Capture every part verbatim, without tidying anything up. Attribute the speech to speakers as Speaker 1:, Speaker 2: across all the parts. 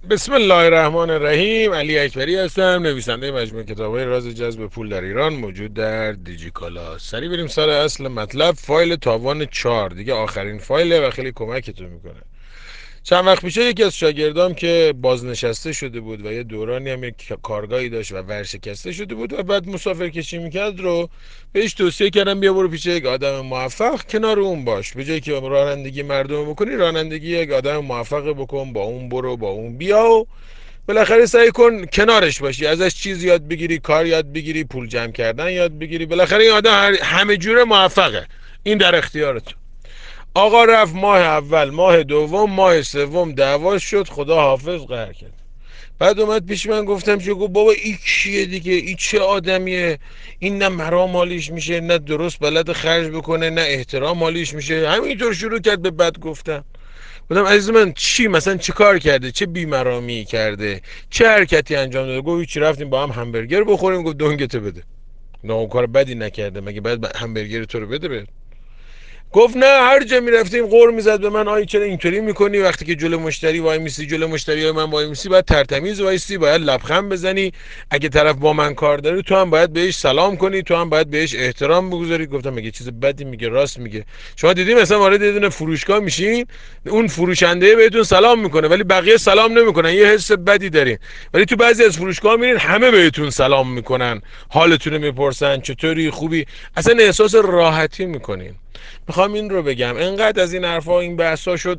Speaker 1: بسم الله الرحمن الرحیم. علی اکبری هستم، نویسنده مجموعه کتاب‌های راز جذب پول در ایران، موجود در دیجیکالا. سریع بریم سر اصل مطلب. فایل تاوان چهار دیگه آخرین فایله و خیلی کمکتون میکنه. چند وقت پیش یکی از شاگردام که بازنشسته شده بود و یه دورانی هم یک کارگاهی داشت و ورشکسته شده بود و بعد مسافر کشی میکرد رو بهش توصیه کردم بیا برو پیش یک آدم موفق، کنار اون باش. به جایی که رانندگی مردم بکنی، رانندگی یک آدم موفق بکن، با اون برو، با اون بیا و بالاخره سعی کن کنارش باشی، ازش چیز یاد بگیری، کار یاد بگیری، پول جمع کردن یاد بگیری. بالاخره این آدم همه جوره موفقه. این در اختیارت. آقا رفت، ماه اول، ماه دوم، ماه سوم دعوا شد، خدا حافظ قهر کرد. بعد اومد پیش من، گفتم چه؟ گفت بابا این کیه دیگه؟ این چه آدمیه؟ این نه مرام مالیش میشه، نه درست بلد خرج بکنه، نه احترام مالیش میشه. همینطور شروع کرد به بد گفتن. گفتم عزیز من چی مثلا چه کار کرده؟ چه بی‌مرامی کرده؟ چه حرکتی انجام داده؟ گفت چی، رفتیم با هم همبرگر بخوریم. گفت دنگته بده. نه کار بدی نکرده، مگه باید همبرگر تو رو بده بده؟ گفت نه، هر جا میرفتیم غور میزد به من، آی چرا اینطوری میکنی؟ وقتی که جلو مشتری وای میسی، جلو مشتری های من وای میسی، باید ترتمیز وایسی، باید لبخند بزنی. اگه طرف با من کار داره تو هم باید بهش سلام کنی، تو هم باید بهش احترام بگذاری. گفتم مگه چیز بدی میگه؟ راست میگه. شما دیدین مثلا وارد یه دونه فروشگاه میشین، اون فروشنده بهتون سلام میکنه ولی بقیه سلام نمیکنن، یه حس بدی دارین. ولی تو بعضی از فروشگاه میرین همه بهتون سلام میکنن، حالتون رو میپرسن چطوری، خوبی، اصلا احساس راحتی میکنین. میخوام این رو بگم، انقدر از این حرفا این بحثا شد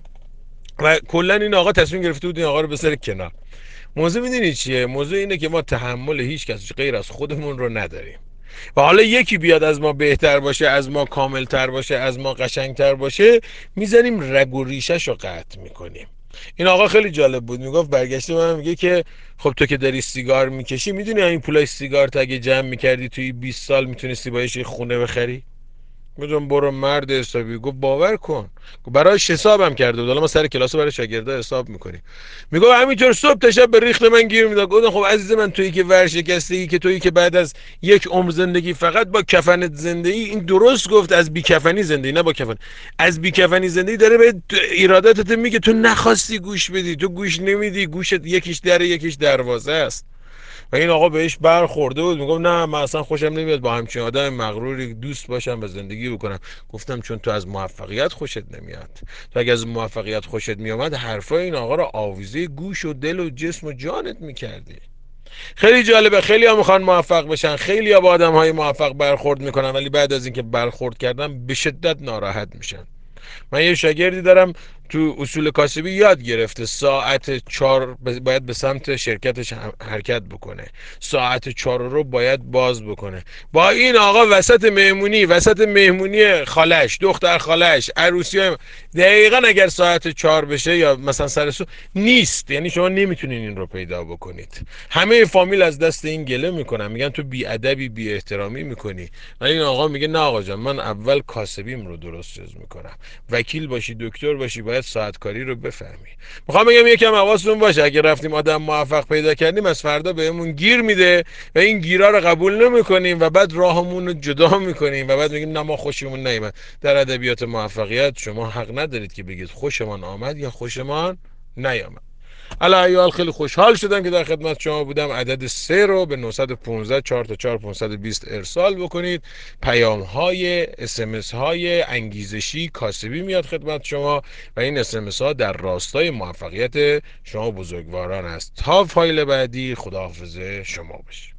Speaker 1: و کلا این آقا تصمیم گرفته بود این آقا رو بذاره کنار. موضوع میدونی چیه؟ موضوع اینه که ما تحمل هیچ کس غیر از خودمون رو نداریم و حالا یکی بیاد از ما بهتر باشه، از ما کاملتر باشه، از ما قشنگتر باشه، میزنیم رگ و ریشش رو قطع میکنیم. این آقا خیلی جالب بود، میگفت برگشته من میگه که خب تو که داری سیگار میکشی، میدونی این پولای سیگار تا اگه جمع میکردی توی بیست سال میتونستی باهاش یه خونه بخری؟ میدونم برو مرد حسابی. گفت باور کن. گفت براش حسابم کرده بود، حالا ما سر کلاس برای شاگردا حساب میکنیم. میگه همینطور صبح تا شب به ریخت من گیر میداد. گفتم خب عزیز من، تویی که ورشکستگی، که تویی که بعد از یک عمر زندگی فقط با کفنت زندگی، این درست گفت از بی کفنی زندگی، نه با کفن، از بی کفنی زندگی، داره به ایراداتت میگه تو نخواستی گوش بدی، تو گوش نمیدی، گوشت یکیش در یکیش دروازه است. و این آقا بهش برخورده بود، میگم نه من اصلا خوشم نمیاد با همچین آدم مغروری دوست باشم و زندگی بکنم. گفتم چون تو از موفقیت خوشت نمیاد. تو اگه از موفقیت خوشت میومد حرفای این آقا رو آویزه گوش و دل و جسم و جانت میکردی. خیلی جالبه، خیلی ها میخوان موفق بشن، خیلی ها با آدم های موفق برخورد میکنن ولی بعد از اینکه برخورد کردن به شدت ناراحت میشن. من یه شاگردی دارم تو اصول کاسبی یاد گرفته ساعت چهار باید به سمت شرکتش حرکت بکنه، ساعت چهار رو باید باز بکنه. با این آقا وسط مهمونی، وسط مهمونی خالش، دختر خالش، عروسی های، دقیقا اگر ساعت چهار بشه یا مثلا سر سو نیست، یعنی شما نمیتونین این رو پیدا بکنید. همه فامیل از دست این گله میکنن، میگن تو بی ادبی، بی احترامی میکنی. ولی این آقا میگه نه آقا جان، من اول کاسبیم رو درست جز میکنم. وکیل باشی، دکتر باشی، باید ساعت کاری رو بفهمی. میخوام بگم یکم حواستون باشه، اگه رفتیم آدم موفق پیدا کردیم، از فردا بهمون گیر میده و این گیرا رو قبول نمیکنیم و بعد راهمون رو جدا میکنیم و بعد میگیم نه ما خوشمون نیومد. در ادبیات موفقیت شما حق ندارید که بگید خوشمان آمد یا خوشمان نیامد. علی ایال خیلی خوشحال شدم که در خدمت شما بودم. عدد سه رو به نه یک پنج چهار تا چهار پانصد و بیست ارسال بکنید. پیام های اسمس های انگیزشی کاسبی میاد خدمت شما و این اسمس ها در راستای موفقیت شما بزرگواران است. تا فایل بعدی، خداحافظ شما باشه.